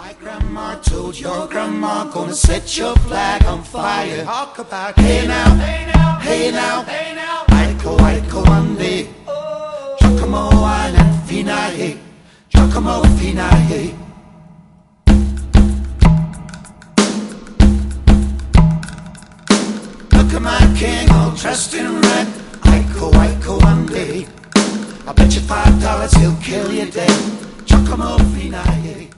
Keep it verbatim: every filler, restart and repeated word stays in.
My grandma told your grandma gonna set your flag on fire. Talk about hey now, hey now, hey now, hey now. Aiko, aiko ande. Giacomo and Finae, Giacomo Finae. Look at my king all dressed in red. Aiko, aiko ande. I bet you five dollars he'll kill you dead. Giacomo Finae.